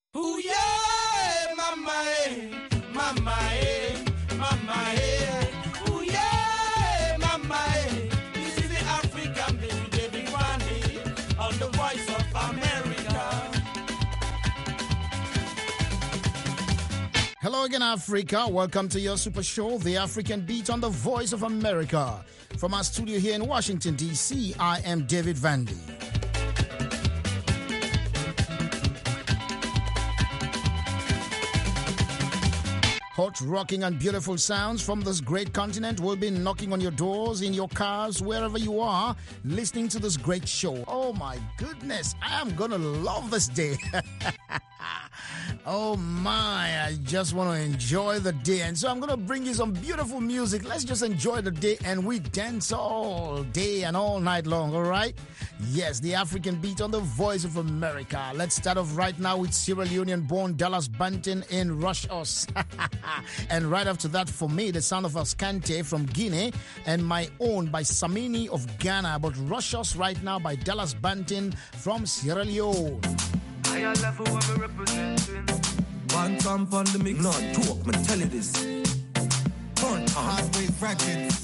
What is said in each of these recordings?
Ooh yeah, mama eh, mama eh, mama eh. Ooh yeah, mama eh. This is the African baby, David Vandy, on the Voice of America. Hello again, Africa. Welcome to your super show, The African Beat on the Voice of America. From our studio here in Washington, D.C., I am David Vandy. Hot, rocking, and beautiful sounds from this great continent will be knocking on your doors, in your cars, wherever you are, listening to this great show. Oh my goodness, I am going to love this day. Oh my, I just want to enjoy the day. And so I'm going to bring you some beautiful music. Let's just enjoy the day and we dance all day and all night long, all right? Yes, the African Beat on the Voice of America. Let's start off right now with Sierra Leonean-born Dallas Banton in Rush Us. And right after that, for me, the sound of Ascante from Guinea and My Own by Samini of Ghana. But Rush Us right now by Dallas Banton from Sierra Leone. I love who I'm representing. One time on the mix. No, talk, man, tell you this. One time. Heartbreak Records.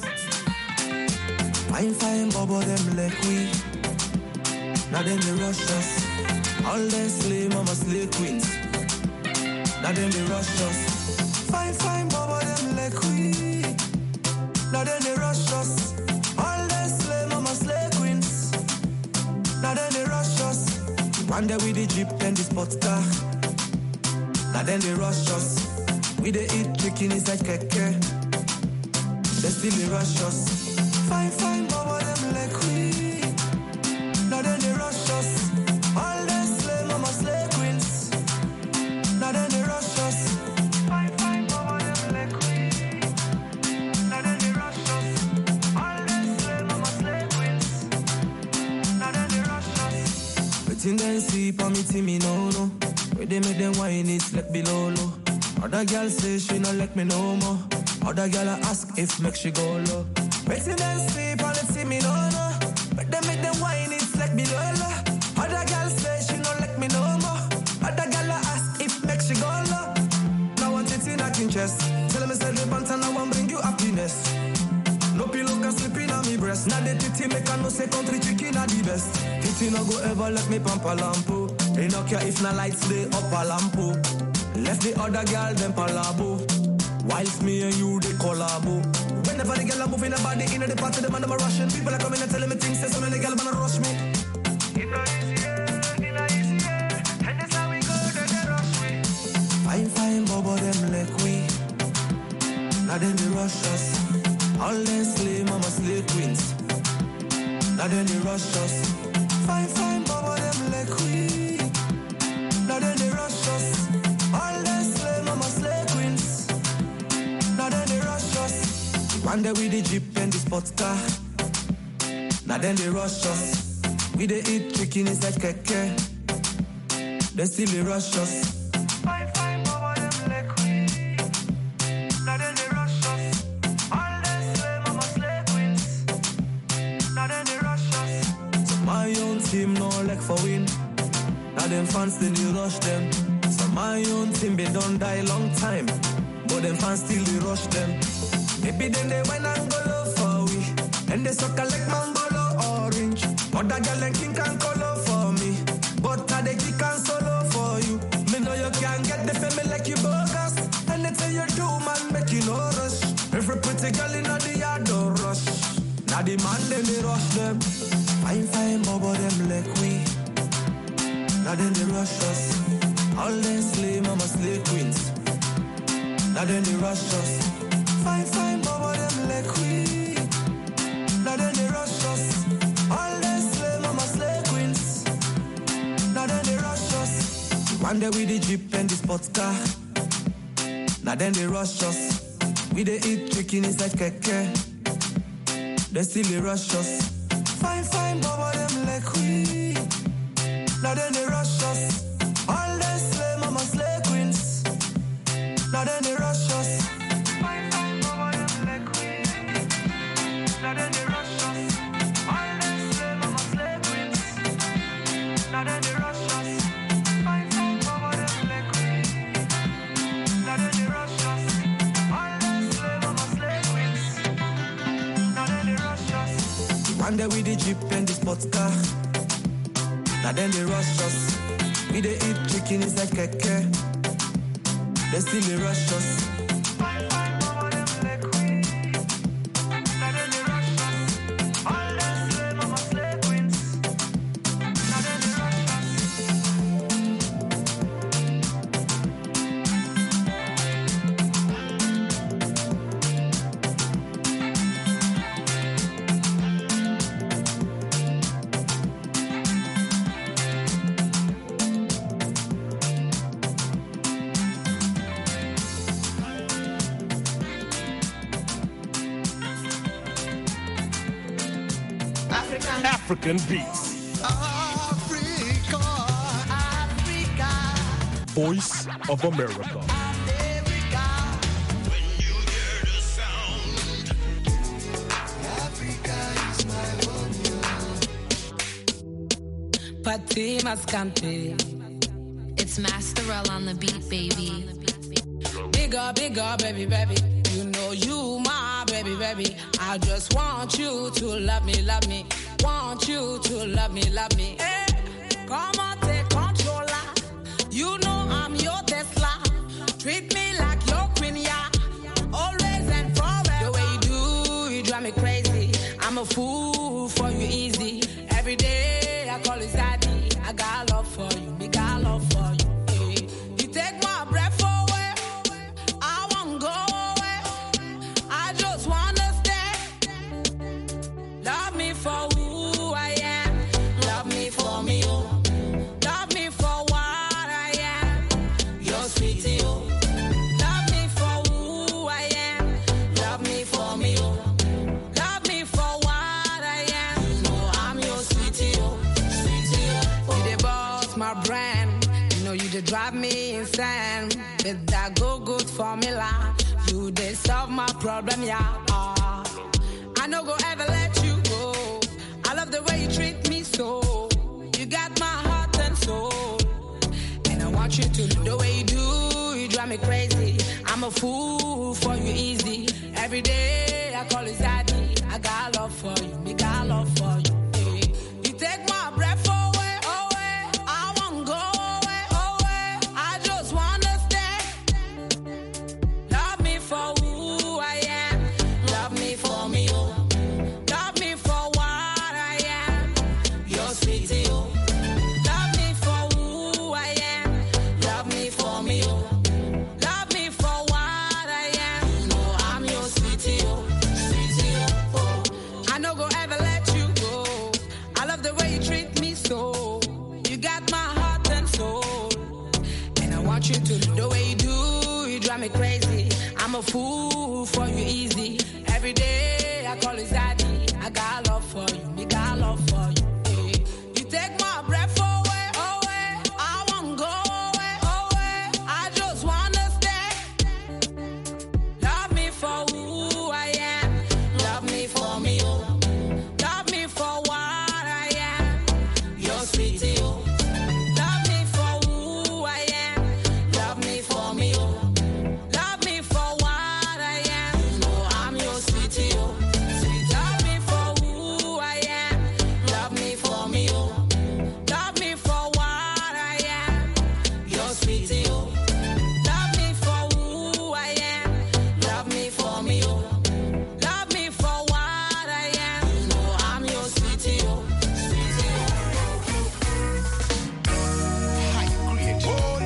Fine, bubble them like we. Now them they rush us. All them slay, mama slay queens. Now them they rush us. Fine, bubble them like we. Now them they rush us. All them slay, mama slay queens. Now them they rush us. One day with the Jeep and the sports car. Now then they rush us. We they eat chicken inside keke. They still they rush us. Fine, bubble them like we. Now then they rush us. All them slay, mama slay queens. Now then they rush us. Fine, bubble them like we. Now then they rush us. All them slay, mama slay queens. Now then they rush us. Waiting then see for me, Timmy, no. Where they make them whine it, let below low. Other girl say she no let me no more. Other girl ask if make she go low. Waiting and sleep on the see me no. Where they make them whine it, let below low. Other girl say she no let me no more. Other girl ask if make she go low. Now want it in a king chest. Tell me say the bantan I want bring you happiness. No pillow can sleep in on me breast. Now the titty make a no say country chicken are the best. Titty no go ever let me pampa lampo. They no care if na lights stay up a lampo. Left the other girl them palabo. Whilst me and you they collabo. Whenever the girl are moving the body in the party, the man them a rushing. People are coming and telling me things. Say so many girl wanna rush me. It no easy, and that's how we go. They rush me. Fine, bubble them like we. Now then they rush us. All them slay, mama slay queens. Now then they rush us. Fine, bubble them like we. Now then they rush us. All them slay, mama slay queens. Now then they rush us. One day with the Jeep and the sports car. Now then they rush us. We they eat chicken inside keke. They still they rush us. Fine, bubble them like we. Now then they rush us. All them slay, mama slay queens. Now then they rush us. So my own team no like for win. Now them fans still they rush them. So my own team they don't die long time. But them fans still they rush them. Maybe then they went and go low for we. And they suck like mango orange. Other girl and king can color for me. But I they kick and solo for you. Me know you can't get the family like you bogus. Anything you do man make you no rush. Every pretty girl in the yard don't rush. Now the man then they rush them. Fine, bubble them like we. Now then they rush us. All them slay, mama slay queens. Now then they rush us. Fine, bubble them like we. Now then they rush us. All them slay, mama slay queens. Now then they rush us. One day with the Jeep and the sports car. Now then they rush us. We they eat chicken inside keke. They still they rush us. Fine, bubble them like we. Now then they rush us. All them slay, mama slay queens. Now then they rush us. Fine, bubble them like we. Now then they rush us. All them slay, mama slay queens. Now then they rush us. Fine, bubble them like One day with the jeep and the sports car. Now then they rush us. We they eat chicken is like keke. They still they rush us. African beats. Africa, Africa. Voice of America. When you hear the sound, Africa is my home. Patti Mascante. It's Masterell on the beat, baby. Bigger, bigger, baby, baby. You know you my baby, baby. I just want you to love me, love me. Want you to love me, love me. Hey, come on, take controller. You know I'm your Tesla. Treat me like your queen, yeah. Always and forever. The way you do, you drive me crazy. I'm a fool for you, easy. Every day I call you daddy. I got love for you, me got love for you. Hey, you take my breath away. I won't go away. I just wanna stay. Love me for who I am. Love me for me, oh. Love me for what I am. You're sweetie, oh. Love me for who I am. Love me for me, oh. Love me for what I am. You know I'm your sweetie, oh. Sweetie, oh. You the boss, my brand. You know you just drive me insane. With that good formula. You they solve my problem, yeah. I no go ever let you go. I love the way you treat me so. You got my heart and soul. And I want you to do the way you do. You drive me crazy. I'm a fool for you, easy. Every day I call you daddy. I got love for you, me got love for you. Hey. You take my breath away, away. I won't go away, away. I just wanna stay. Love me for who I am. Love me for me, oh. Love me for what I am. You're sweetie, oh. Love me for who I am. Love me for me, oh. Love me for what I am. You know I'm your sweetie, oh. Sweetie, oh. I no go ever let you go. I love the way you treat me so. You got my heart and soul. And I want you to do the way you do. You drive me crazy. I'm a fool for you, easy. Every day I call you daddy. I got love for you, me got love for you. Hey. You take my breath away, away. I won't go away, away. I just wanna stay. Love me for who I am. Love me for me, oh. Love me for what I am. You're sweetie, oh. Love me for who I am. Love me for me, oh. Love me for what I am. You know I'm your sweetie, oh. Sweet. Love me for who I am. Love me for me, oh. Love me for what I am. You're sweetie, oh. Love me for who I am. Love me for me, oh. Love me for what I am. You know I'm your sweetie, oh. Sweetie, High grade.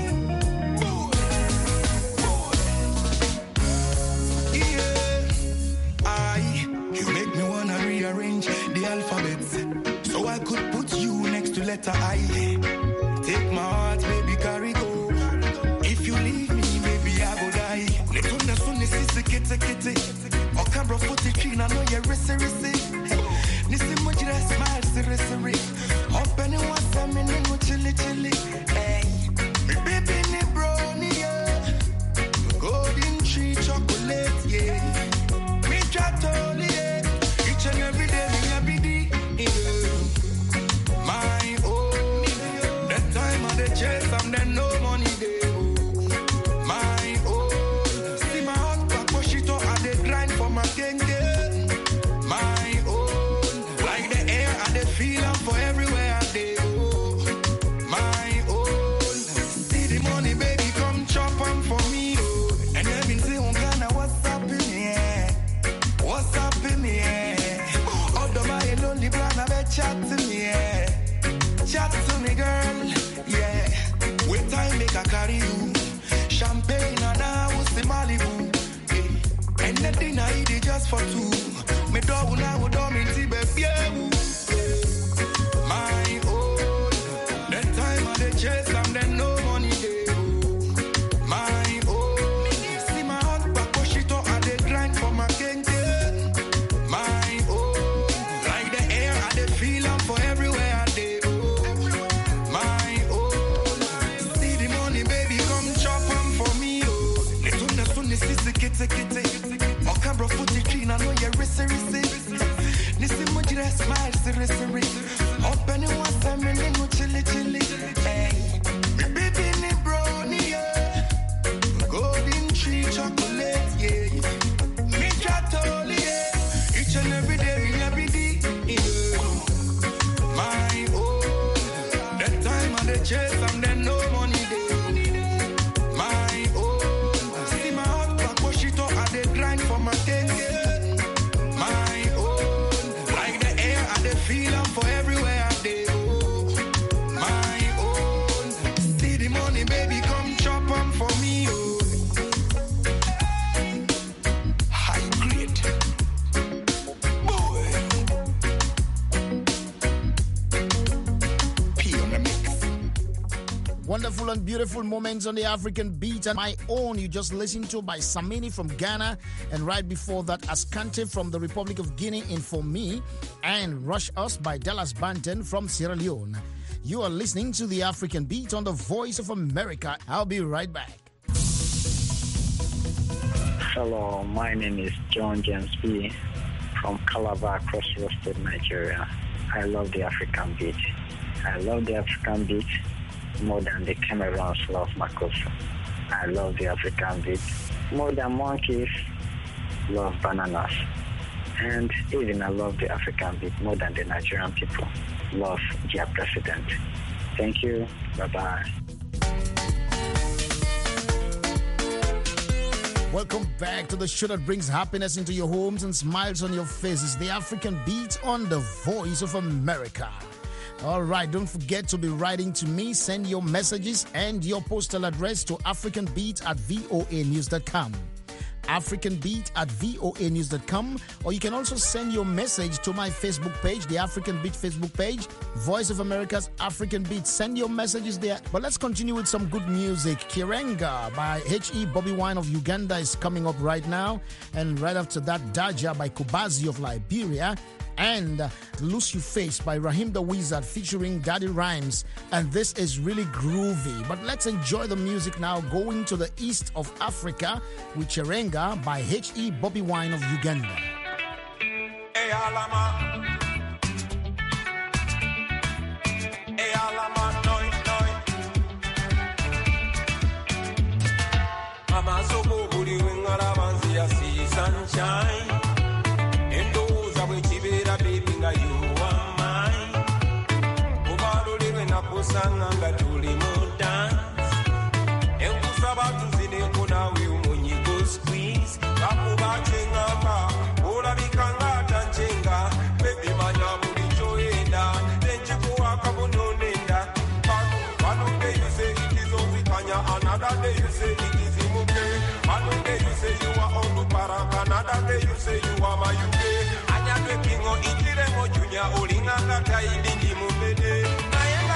You make me wanna rearrange the alphabets so I could put you next to letter I. Take my heart, baby, carry go. If you leave me, baby, I go die. Netuna sunni sisi kete kete. Okabro futi china no ye rese rese. Nisi mojira smile siri siri. Open it once a minute no chili chili. Hey, me baby ni brownie yeah. Golden tree chocolate yeah. Me chatoli yeah. Each and every day me happy yeah. My own. That time of the chase and then no money there. My own. See my heart back push it out and they grind for my gang. My just for two. Me do now do me baby. My own. That time I dey chase and then no money dey. My own. See my heart back push it up and they grind for my gang. My own. Like the air I dey feel am for everywhere I dey. My own. See the money baby come chop am for me. Ne tuna sisi kete kete. Okabro footy clean I know you're risi. Nisi mujire smile siri. Open it once time and then chilly. Hey, me baby ni brownie yeah. Golden tree chocolate yeah. Me chatoli yeah. Each and every day me every day yeah. My own. That time I dey chase and then no money dey. My own. See my heart back push it up and they grind for my thing yeah. My own. Like the air I dey feel am for everywhere I dey. My own. See the money baby come chop am for me oh. High grade. Boy. P on the mix. Wonderful and beautiful moments on the African beat, and my own you just listened to by Samini from Ghana, and right before that Ascante from the Republic of Guinea in For Me, and Rush Us by Dallas Banton from Sierra Leone. You are listening to the African beat on the Voice of America. I'll be right back. Hello, my name is John James B. from Calabar, Crossroads State, Nigeria. I love the African beat. I love the African beat more than the Cameroons love Makossa. I love the African beat more than monkeys love bananas. And even I love the African beat more than the Nigerian people love their president. Thank you. Bye-bye. Welcome back to the show that brings happiness into your homes and smiles on your faces. The African Beat on the Voice of America. All right, don't forget to be writing to me. Send your messages and your postal address to africanbeat@voanews.com. africanbeat@voanews.com, or you can also send your message to my Facebook page, the African Beat Facebook page, Voice of America's African Beat. Send your messages there. But let's continue with some good music. Kirenga by H.E. Bobby Wine of Uganda is coming up right now, and right after that, Daja by Kubazi of Liberia, and Lose You Face by Raheem the Wizard featuring Daddy Rhymes. And this is really groovy. But let's enjoy the music now, going to the east of Africa with Chirenga by H.E. Bobby Wine of Uganda. Hey, Alama. Hey, Alama, noi. Mama, so go, booty, wing, alabanzi, I see sunshine. You are mine. Ubalulirwe nakusanga nga tuli mu dance. Enkusaba tuzine kunawe umunyigo squeeze. Kakuba chengamba, olabika ngata nchenga. Baby manya buli choenda, nenchikuwa kabunonenda. One day you say it is Ovikanya, another day you say it is Imuke. One day you say you are Oluparaka, another day you say you are Mayuke. Kingo itiremo junya olinganga taidi ndi mubede nayenga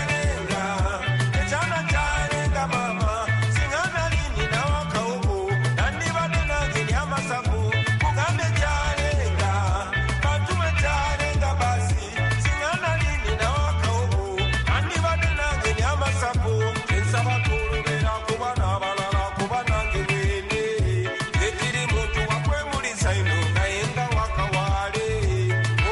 charenga mama singana lini na wakaubu nandi badena geni amasamu kugambe charenga bantume charenga basi singana lini na wakaubu nandi badena geni amasamu ensaba kulubera kubana balala kubana ngewene etiri muntu wakwemulisa ino nayenga wakawa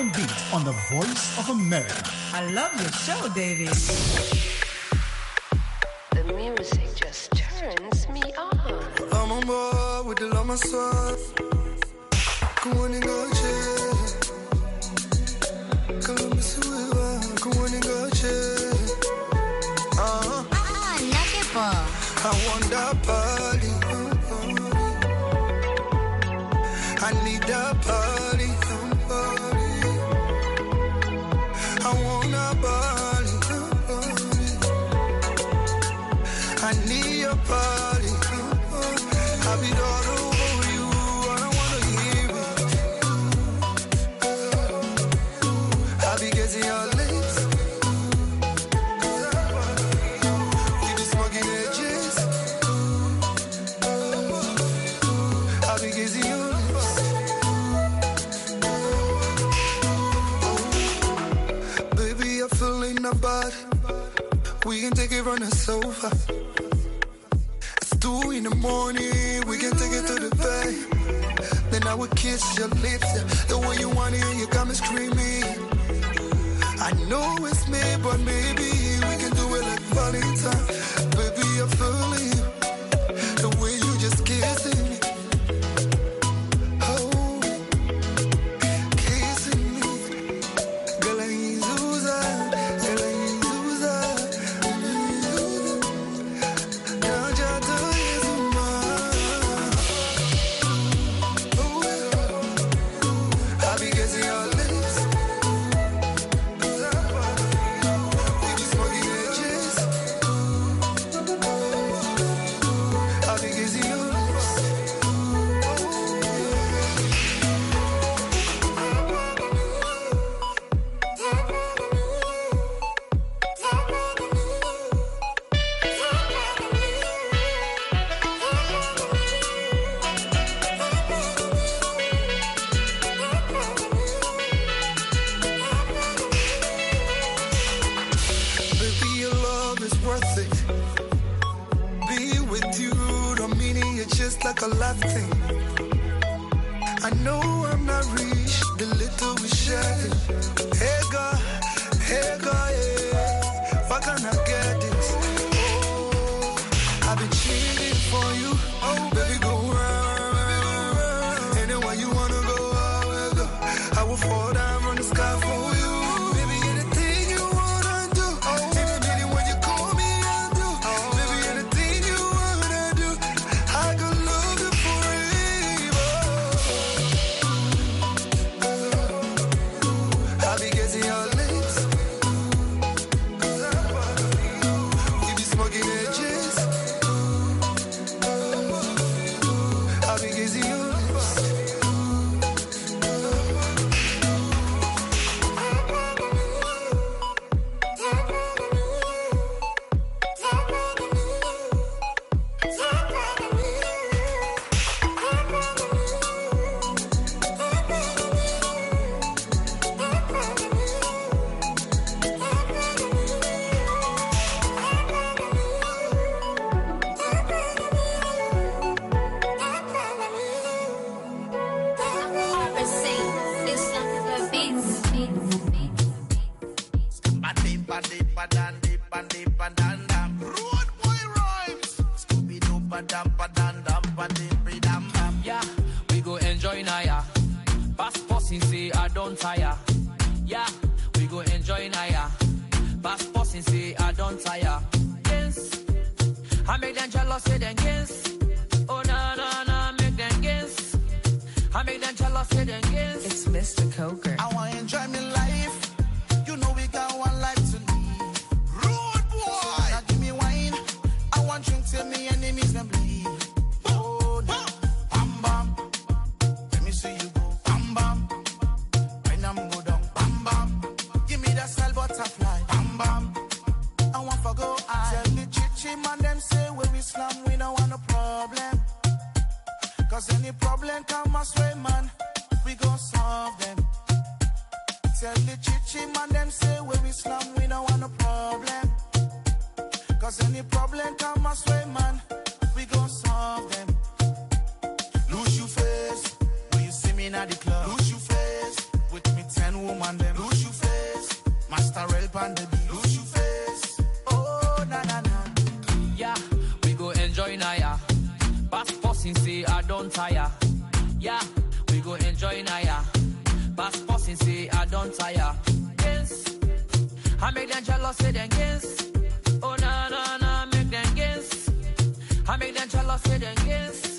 African Beat on the Voice of America. I love your show, David. The music just turns me on. I'm on board with the love my soul. Come on and go chill. Come on, come on and go chill. I want that body. I need that body. I want that body. I need your body. I'll be all over you. I don't wanna hear it. I'll be getting your lips. We be smoking edges. I'll be getting your lips. Baby, I'm feeling the body. We can take it from the sofa. It's 2 in the morning, we can take it to the bed. Then I would kiss your lips, yeah. The way you want it, you got me screaming. I know it's me, but maybe we can do it like Valentine. Baby, I'm feeling you, the way you just kissing me. Oh, kissing me. Girl, I ain't Zuza. Girl, I ain't Zuza. I'll be kissing your lips. We be smoking edges. I'll be kissing your lips. Baby, your love is worth it. Be with you, don't mean it's just like a life thing. I know I'm not rich, the little we share. Hey God, yeah. Why can't I get this? Oh, I've been cheating for you. Oh, baby, go round. Anywhere you wanna go, I will go. I will fall down from the sky for you. Baby, anything you wanna do. Any minute when you call me, I'll do. Baby, anything you wanna do. I could love you forever. I'll be kissing your lips. We be smoking edges. I'll be kissing your lips. Yeah, we go enjoy Naya. Passport since say I don't tire. Yeah, we go enjoy Naya. Passport since say I don't tire. Yes, I make them jealous, say them yes. Oh na na na, make them yes. I make them jealous, say them yes. It's Mr. Coker. I want to enjoy my life. You know we got one life to live. Rude boy. Now give me wine. I want drink till me enemies them bleed. Oh, no. Bam bam. Let me see you go. Bam bam. When I'm go down. Bam bam. Give me that cell butterfly. Bam bam. I want to go high. Tell the chichi man them say when we slam we don't want no problem. Cause any problem come us way man. We gon' solve them. Tell the chichi man them say when we slam we don't want no problem. Cause any problem come us way man. We gon' solve them. Lose your face when you see me in the club. Lose your face with me 10 women. Passporting say I don't tire. Yeah, we go enjoy Naya. Passporting say I don't tire. Yes, I make them jealous, say them yes. Oh na na na, make them yes. I make them jealous, say them yes.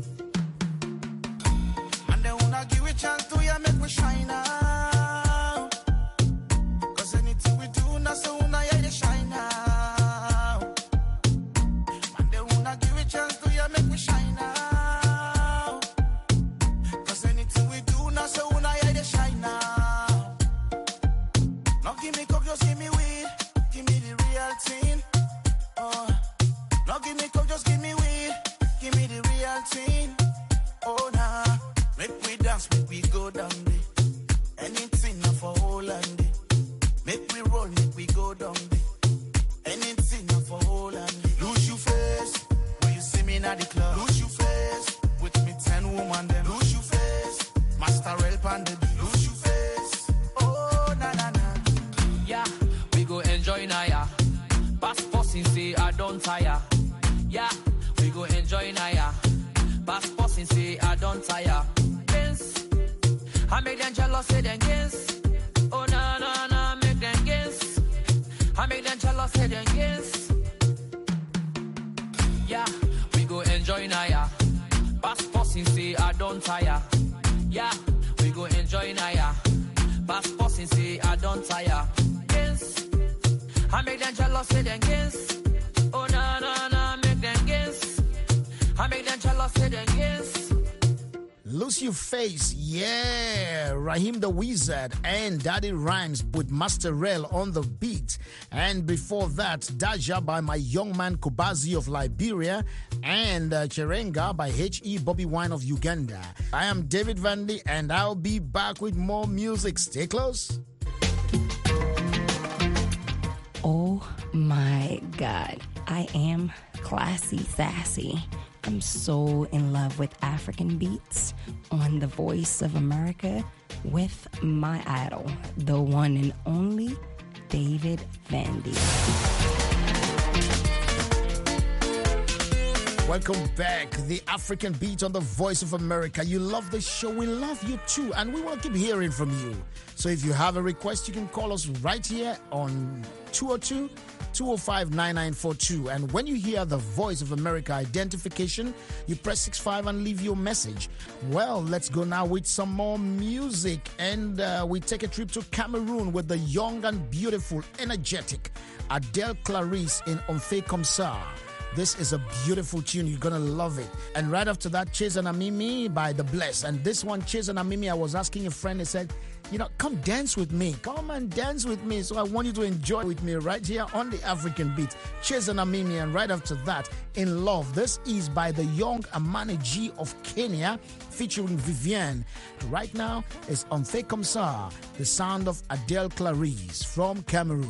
And they wanna give a chance to ya, make we shine out. Cause anything we do, now so una ya they shine out. And they wanna give a chance to ya, make we shine out. Cause anything we do, now so una ya they shine out. Now give me coke, just give me weed. Give me the real thing. Oh, now give me coke, just give me weed. Give me the real thing. Oh, nah. Make we dance, make we go down there. Anything now for Holland. Make we roll, make we go down there. Anything now for Holland. Lose your face when you see me in the club. Lose your face with me 10 woman them. Lose your face, Master Help and the beat. Lose your face. Oh, na na na. Yeah, we go enjoy Naya. Passporting say I don't tire. Yeah, we go enjoy Naya. Passporting say I don't tire. Yes, I make them jealous, say them yes. Oh na na na, make them yes. I make them jealous, say them yes. Yeah, we go enjoy Naya. Passporting say I don't tire. Yeah, we go enjoy Naya. Passporting say I don't tire. Yes, I make them jealous, say them yes. Oh na na na, make them yes. I make them jealous, say them yes. Lose Your Face, yeah. Raheem the Wizard and Daddy Rhymes with Master Rel on the beat. And before that, Daja by My Young Man Kubazi of Liberia and Cherenga by H.E. Bobby Wine of Uganda. I am David Vandy and I'll be back with more music. Stay close. Oh my God, I am classy, sassy. I'm so in love with African beats on The Voice of America with my idol, the one and only David Vandy. Welcome back. The African Beat on The Voice of America. You love the show. We love you too. And we want to keep hearing from you. So if you have a request, you can call us right here on 202-205-9942. And when you hear the Voice of America identification, you press 65 and leave your message. Well, let's go now with some more music. And we take a trip to Cameroon with the young and beautiful, energetic Adele Clarice in On Fait Comme Ça. This is a beautiful tune. You're going to love it. And right after that, Chase and Amimi by The Bless. And this one, Chase and Amimi, I was asking a friend, he said, you know, come dance with me. Come and dance with me. So I want you to enjoy with me right here on the African Beat. Chase and Amimi. And right after that, In Love. This is by the young Amani G of Kenya featuring Vivienne. Right now, it's On Fait Comme Ça, the sound of Adele Clarice from Cameroon.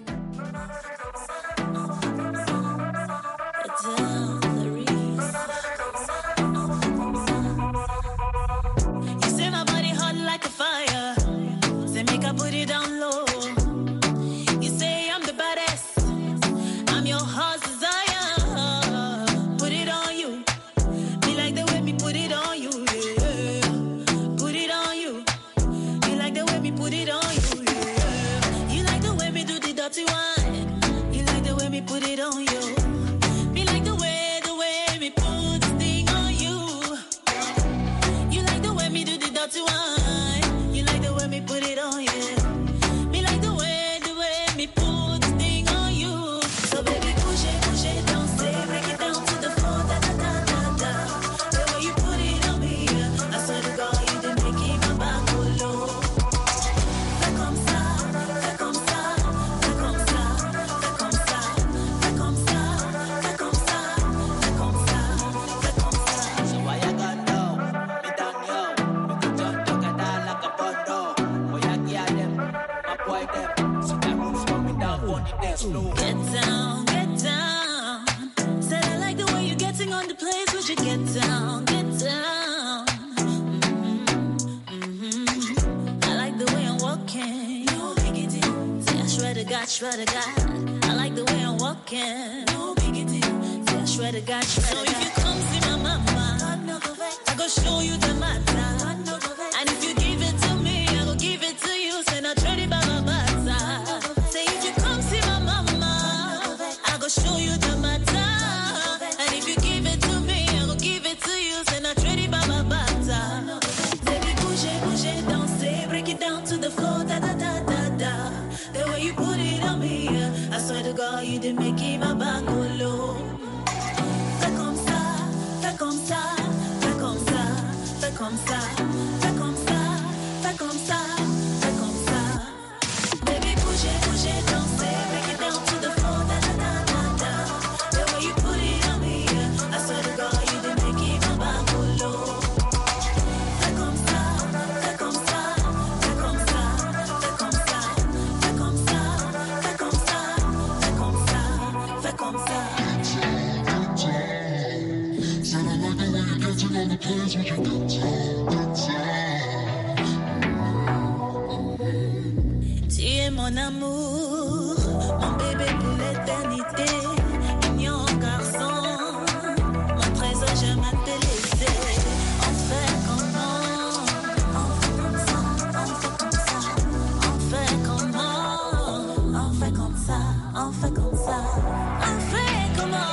You say my body hot like a fire. Say make I put it down low. You say I'm the baddest. I'm your heart's desire. Put it on you. Me like the way me put it on you. Yeah. Put it on you. You like the way me put it on you. Yeah. You like the way me do the dirty one. You like the way me put it on you. Me like the way me put this thing on you. You like the way me do the dirty one. You like the way me put it on you. Me like the way me put this thing on you. So baby, push it, don't stay, break it down to the floor, da da da da da. The way you put it on me, I swear to God, you done making my back go low. Fait comme ça, fait comme ça, fait comme ça, fait comme ça, fait comme ça, fait comme ça, fait comme ça, fait comme ça. So why you got down? Me down yo. Me could just talk a down like a bundle. Boy, I get them, my boy them. So that room's coming down on the dance floor. Get down, get down. Said I like the way you're getting on the place. Would you get down, get down? I like the way I'm walking. No biggie deal. Say I swear to God, swear to God. I like the way I'm walking. No biggie deal. Say I swear to God, swear to God. So if you come see my mama, fais comme ça, fais comme ça, fais comme ça, fais comme ça, fais comme ça, fais comme ça. Baby, bougez, bougez, dansez, break it down to the floor, da da da da da. The way you put it on me, yeah, I swear to God, you did make it my bangolo. Fais comme ça, fais comme ça, fais comme ça, fais comme ça, fais comme ça, fais comme ça, fais comme ça, fais comme ça. Tu es mon amour, mon bébé pour l'éternité, mignon garçon, mon trésor, je m'appelle Essé. On fait comment? On fait comme ça, on fait comme ça, on fait comment? On fait comme ça, on fait comme ça, on fait comment?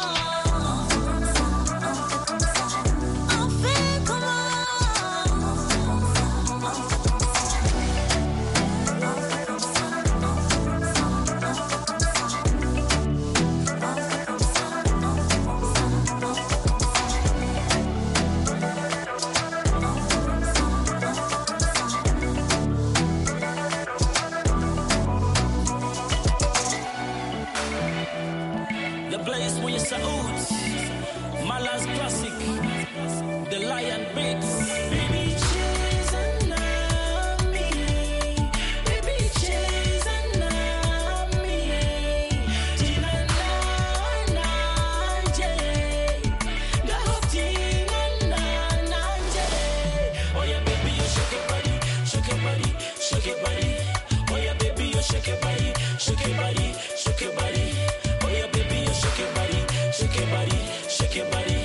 The place where you salute Mala's classic, the Lion Beats. Baby, chase and love me. Baby, chase and love me. Tina na na jay, the whole thing na na jay. Oh yeah, baby, you shake your body, shake your body, shake your body. Oh yeah, baby, you shake your body, shake your body, shake your body. Oh yeah, baby, you shake your body, shake your body, shake your body.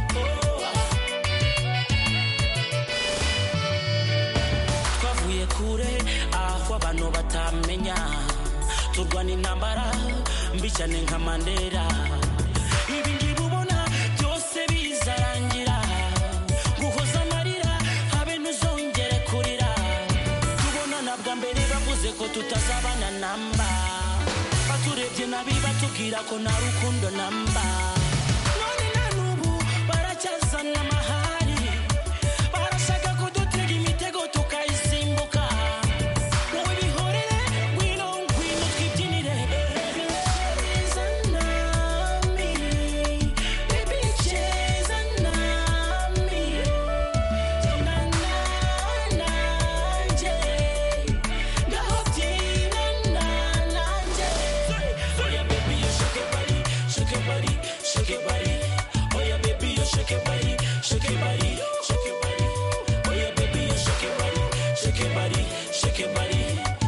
Twavuye kure aho abantu batamenya, turwana intambara mbi cyane nka Mandela. Ibi ngibi ubona byose bizarangira, guhoza amarira habe ntuzongere kurira. Tubonana bwa mbere bavuze ko tutazabana namba, baturebye nabi batubwira ko nta rukundo namba. None na n'ubu baracyazana amahari, barashaka kudutega imitego tukayisimbuka. Wowe bihorere, ngwino ngwino twibyinire. Cheza nami, baby cheza nami. Tina na na jay, ngaho tina na na jay. Oh yeah, baby, you shake your body, shake your body, shake your body. Oh yeah, baby, you shake your body, shake your body, shake your body. Oh yeah, baby, you shake your body, shake your body, shake your body.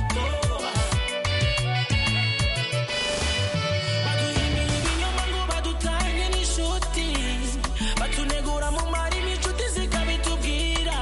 Baduhimba ibinyoma ngo badutanye n'inshuti, batunegura mu marimi inshuti zikabitubwira.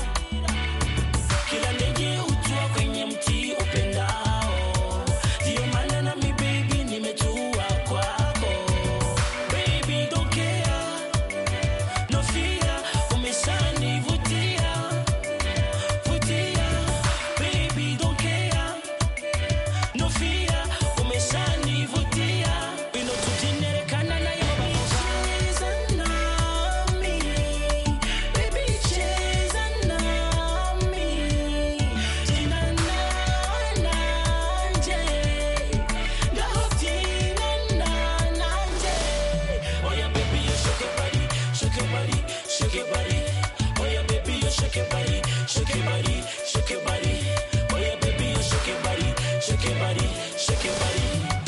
Kila ndege hutua kwenye mti upendao, ndiyo maana nami baby nimetua kwako. Baby don't care, no fear, umeshanivutia, vutia. Baby don't care, no fear, umeshanivutia. Wino tujinerekana nayo bavuga. Cheza nami, baby cheza nami. Tina na na jay, ngaho tina na na jay. Oh yeah, baby, you shake your body, shake your body, shake your body. Oh yeah, baby, you shake your body, shake your body, shake your body. Oh yeah, baby, you shake your body, shake your body, shake your body.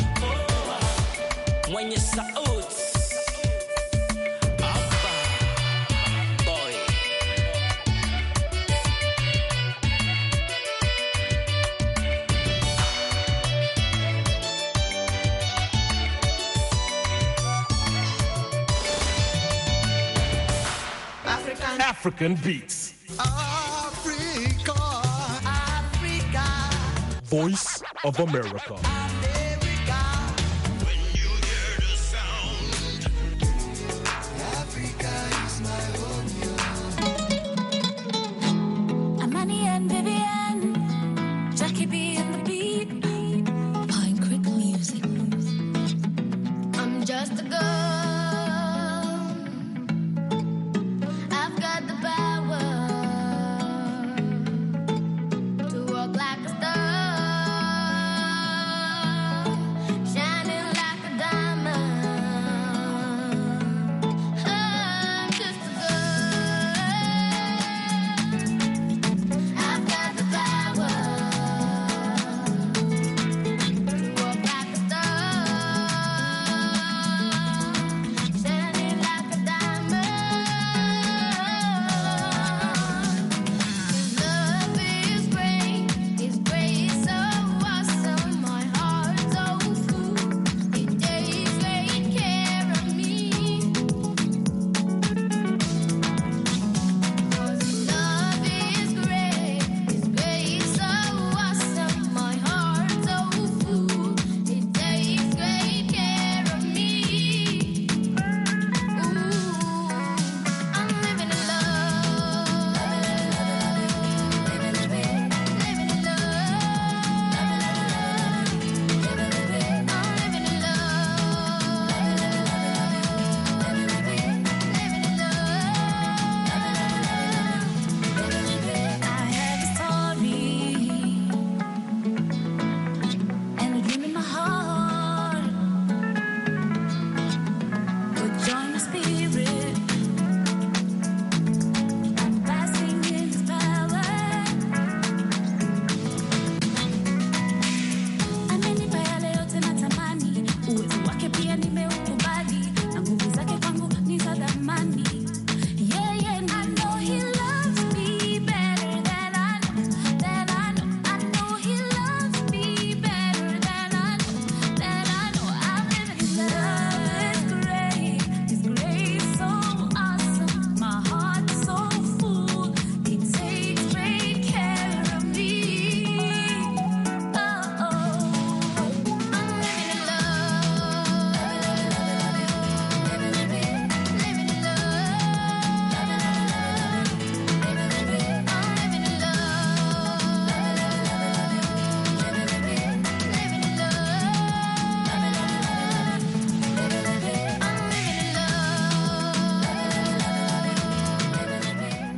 When you salute, Abba, boy. African beats. Africa, Africa, Voice of America. America. When you hear the sound, Africa is my home. Amani and Vivian, Jackie B and the beat, Pine Creek music. I'm just a girl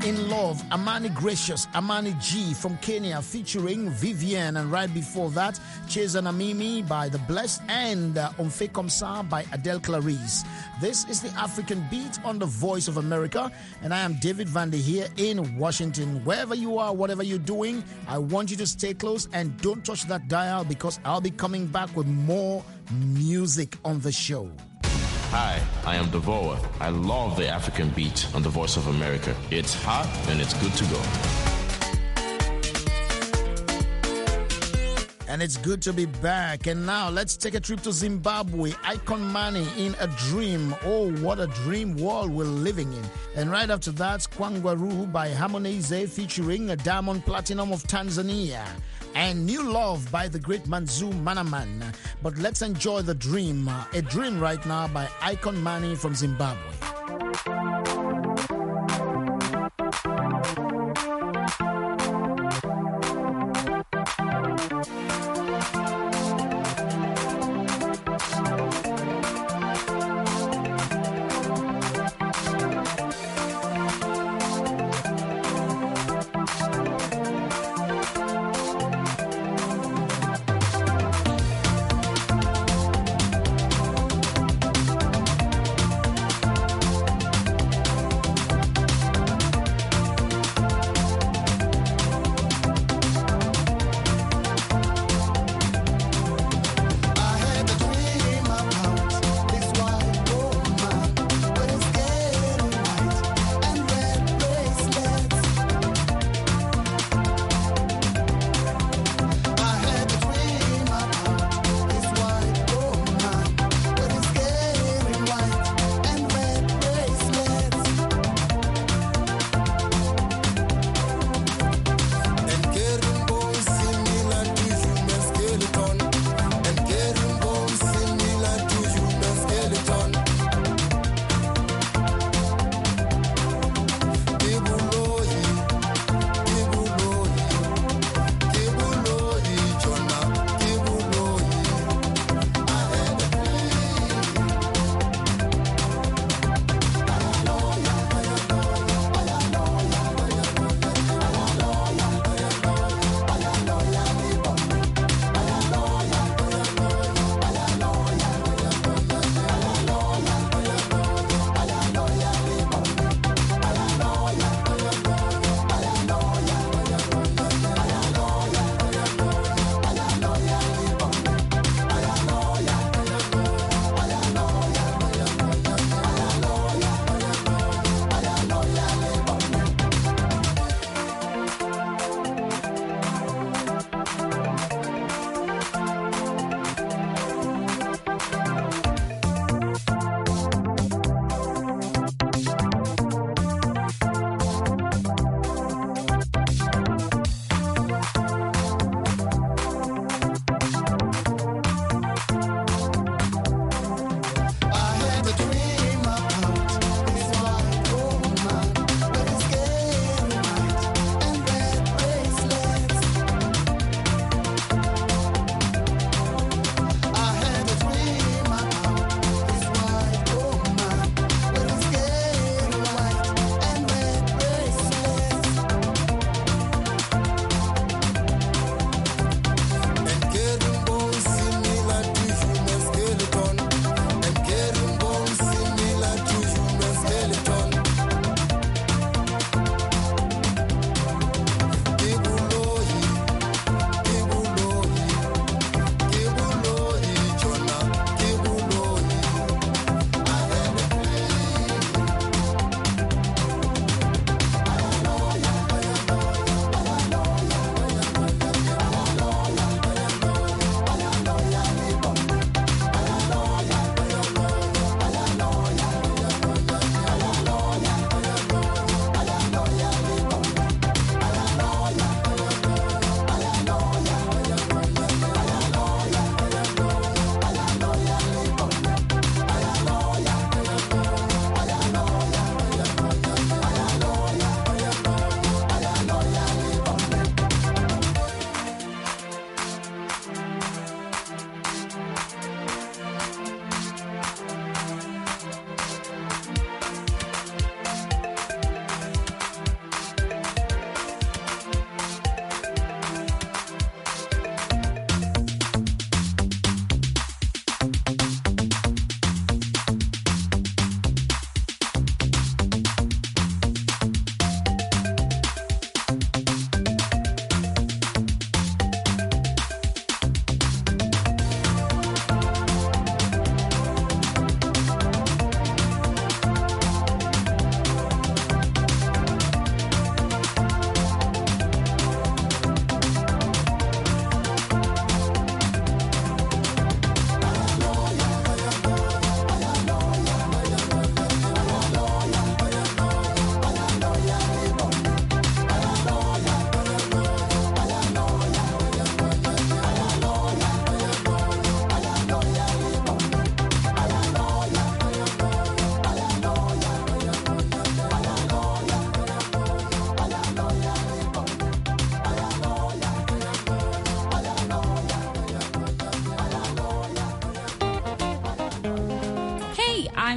In Love, Amani Gracious, Amani G from Kenya featuring Vivienne, and right before that, Cheza na Mimi by The Blessed, and On Fait Comme Ça by Adele Clarice. This is the African Beat on the Voice of America, and I am David Vande here in Washington. Wherever you are, whatever you're doing, I want you to stay close and don't touch that dial, because I'll be coming back with more music on the show. Hi, I am Devoa. I love the African Beat on the Voice of America. It's hot and it's good to go. And it's good to be back. And now let's take a trip to Zimbabwe. Icon Money in a Dream. Oh, what a dream world we're living in. And right after that, Kwangwaru by Harmonize featuring a Diamond Platinum of Tanzania. And New Love by the great Manzu Manaman. But let's enjoy the dream. A Dream right now by Icon Money from Zimbabwe.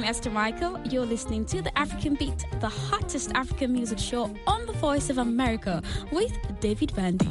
Esther Michael. You're listening to The African Beat, the hottest African music show on the Voice of America with David Vandy.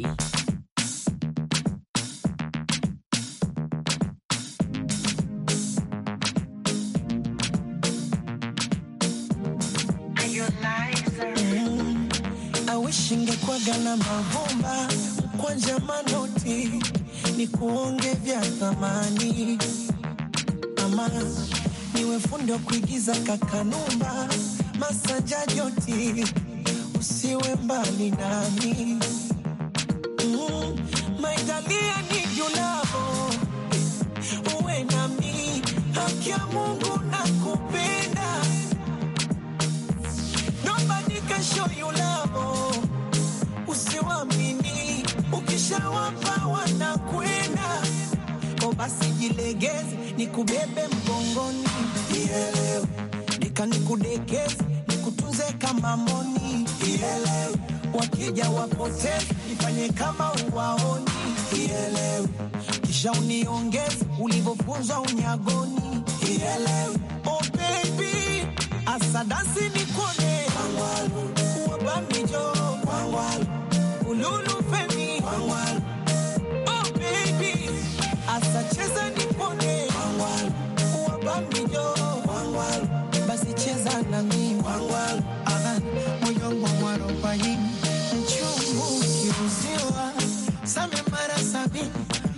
Ingekuwaga na mabomba kwanja manoti ni kuonge vya thamani, ama niwe fundi wa kuigiza kakanumba masanja joti usiwe mbali nami. Maitalia ni yulavo uwe nami, haki ya Mungu nakupenda. Nobody can show you love, usiwamini ukishawapa wanakwenda. O basi jilegeze nikubebe mgongoni, ielewe nikanikudekeze nikutunze kama moni, ielewe wakija wapoteze nifanye kama uwaoni, ielewe kisha uniongeze ulivyofunzwa unyagoni, ielewe. Oh baby asadasi nikone wangwalu uwabamijo wangwalu ululu femi wangwalu. Oh baby asacheza nipone wangwalu uwabamijo wangwalu basi cheza na mimi wangwalu. Aha moyo mwaro kwa hii mchungu kiuziwa same mara sabini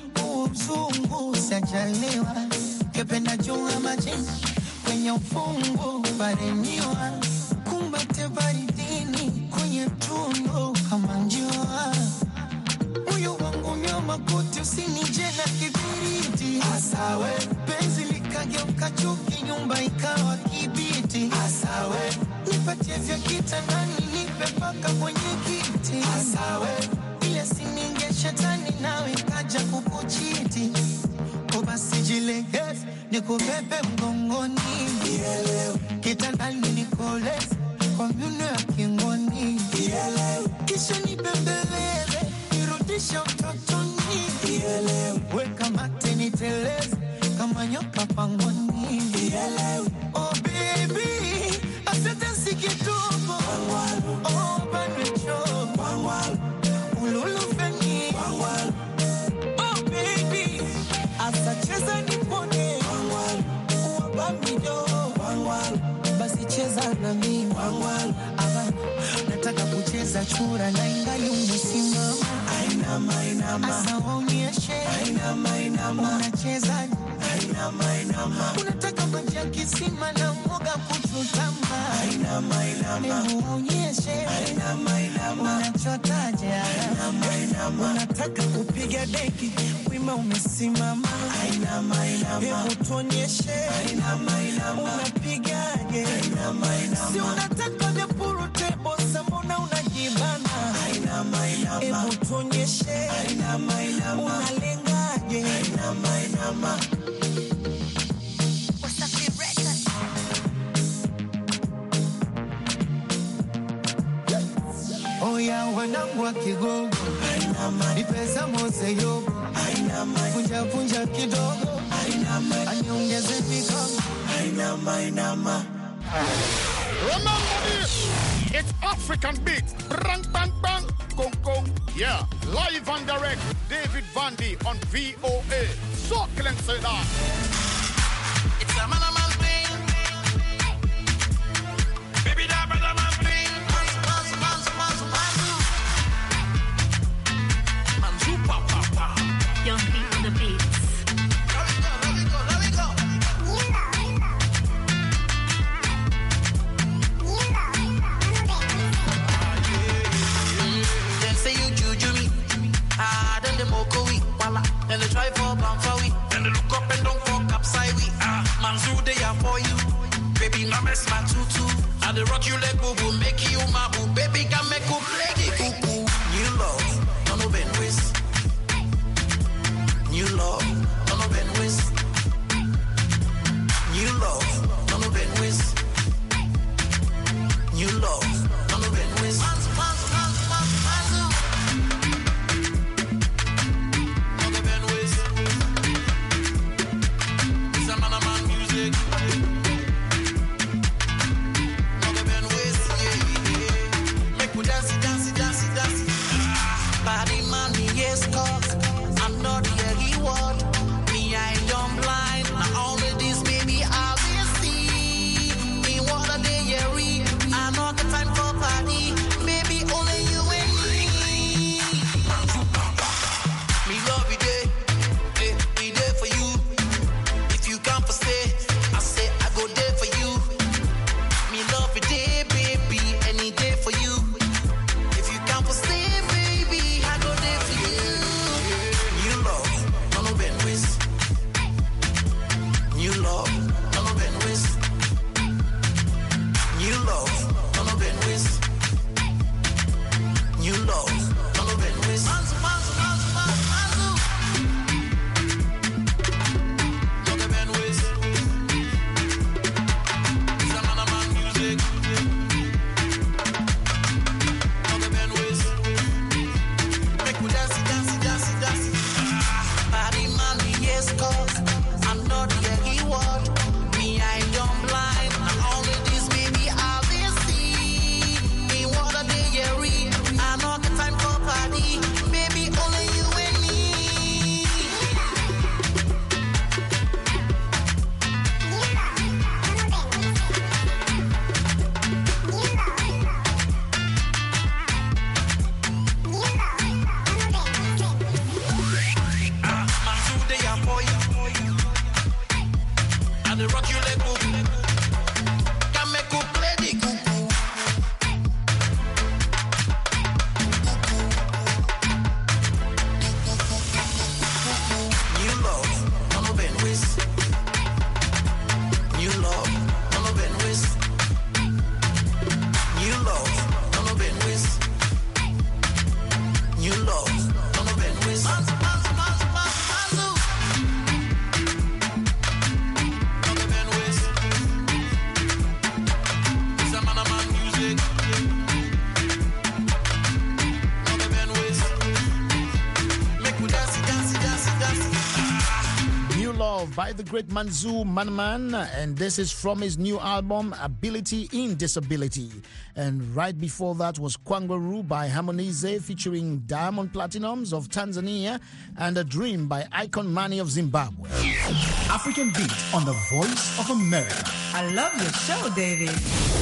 uzungu sajaliwa kependa junga majini kwenye ufungu bareniwa kumbate baridini kwenye tungo kama njua. Moyo wangu nyoma kote usinije na kibiriti asawe penzi likageuka chuki nyumba ikawa kibiti asawe nipatie vya kitandani nipe paka kwenye kiti asawe ile sininge shetani nawe kaja kukuchiti. Kwa basi jilegeze nikubebe mgongoni, ielewe kitandani nikoleze kwa miono ya kingoni, ielewe kisha nibembeleze nirudishe utotoni, ielewe weka mate niteleze kama nyoka pangoni, ielewe. Oh baby asante si kidogo wangwalu, oh banwecho wangwalu ululu feni wangwalu. Oh baby asacheza nipone wangwalu uwabamijo wangwalu basi cheza na mimi wangwalu. Aba nataka kucheza chura na ingali umesimama ainama inama asa waonyeshe ainama inama unacheza ainama inama unataka maji ya kisima na mwoga kuchutama ainama inama waonyeshe ainama inama unachotaje ainama inama unataka kupiga deki wima umesimama ainama inama hebu tuonyeshe ainama inama unapigaje ainama inama si unataka vya purutebo samona unajibana ainama inama hebu tuonyeshe ainama inama unalengaje ainama inama. Oya wanangu wa Kigogo nipesa mose yogo punja punja kidogo aniongeze mikono ainama. Remember this, it's African Beat. Bang, bang, bang, gong, gong. Yeah, live and direct, David Vandy on VOA. So, Glenn say that. It's a man thing. Baby, that brother man thing. Manzu, papa. Young beat on the beats. Let me go. Then say you juju me. Then the moko we. Voila. Then they try for bang for we. Then they look up and don't fuck upside we. Manzu, they are for you. Baby, no mess my tutu. I the rock you like boo boo, make you my boo. Baby, can make you play the cuckoo. New love, don't know Ben West. New love, don't know Ben West. New love, don't know Ben West. New love, don't know Ben West. Don't know Ben West. It's a man music. by the great Manzu Manman, and this is from his new album Ability in Disability. And right before that was Kwangaru by Harmonize featuring Diamond Platinums of Tanzania and A Dream by Icon Mani of Zimbabwe. African Beat on the Voice of America. I love your show, David.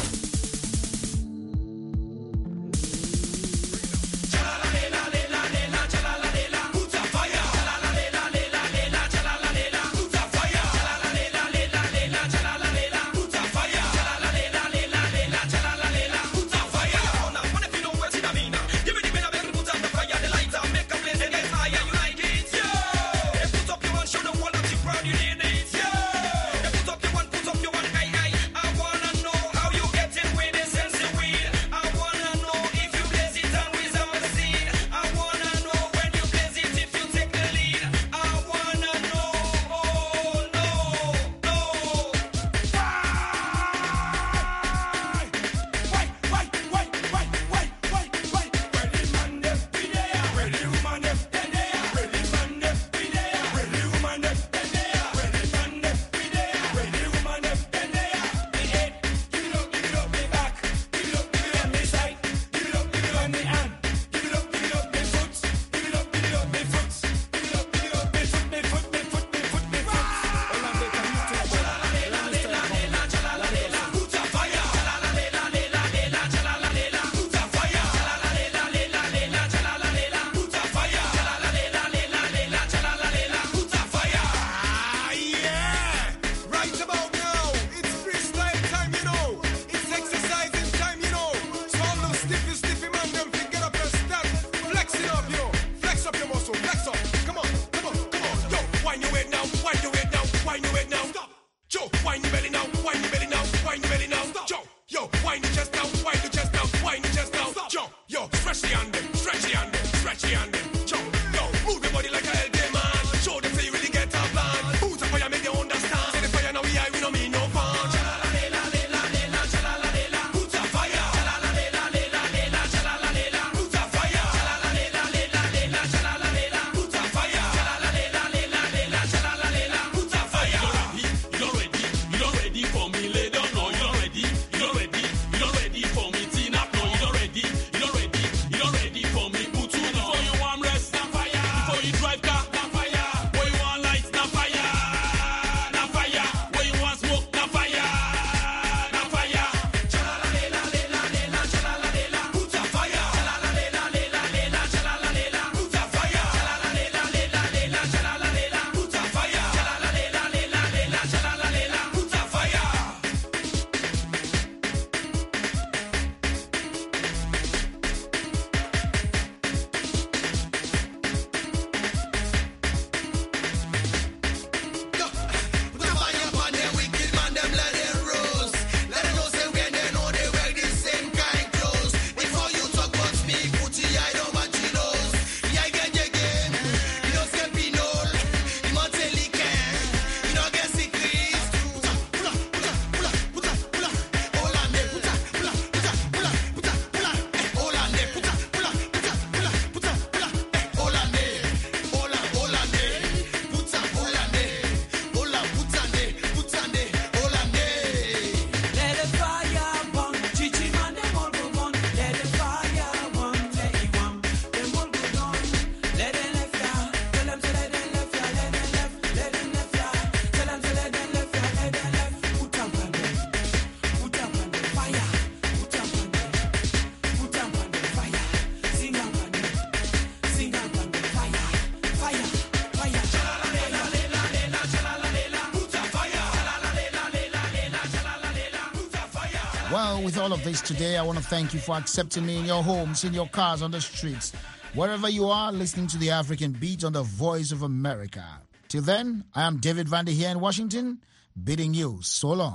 Well, with all of this today, I want to thank you for accepting me in your homes, in your cars, on the streets, wherever you are, listening to the African Beat on the Voice of America. Till then, I am David Vandy here in Washington, bidding you so long.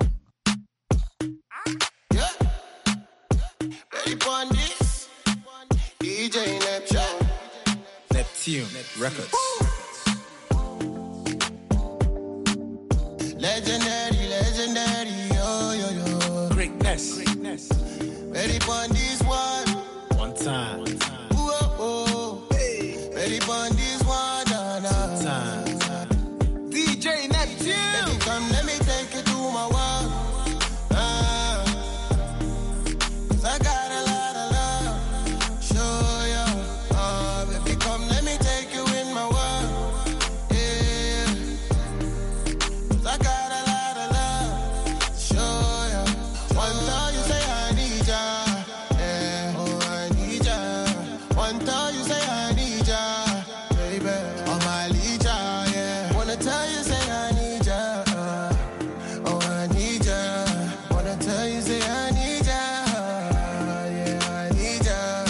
Yeah. Ready for this? DJ Neptune Records. Legendary, yo. Greatness. Ready for this one? One time. Hey. Ready for this one? Nah. DJ Neptune. and tell you, say I need ya, baby. Oh my Lija, yeah. Wanna tell you, say I need ya. Oh, I need ya. Wanna tell you, say I need ya. Yeah, I need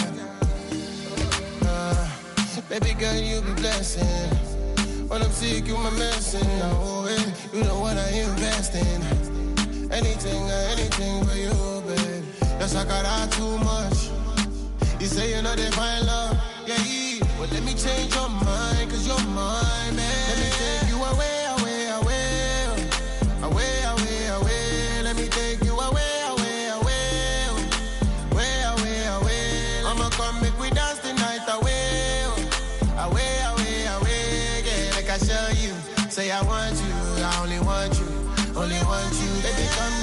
ya. Baby girl, you be blessing. When I'm sick, you my medicine. Oh, you know what I invest in. Anything for you, babe. Yes, I got out too much. You say you know they find love, yeah. But let me change your mind, cause you're mine, man. Let me take you away. Let me take you away. I'ma come make we dance the night away. Yeah, like I show you. Say I want you, I only want you. Baby, come